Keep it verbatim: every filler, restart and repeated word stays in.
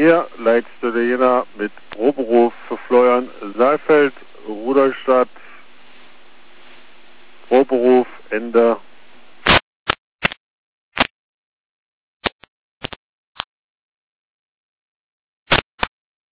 Hier leitest du jener mit Proberuf für Florian Saalfeld, Rudolstadt, Proberuf, Ende.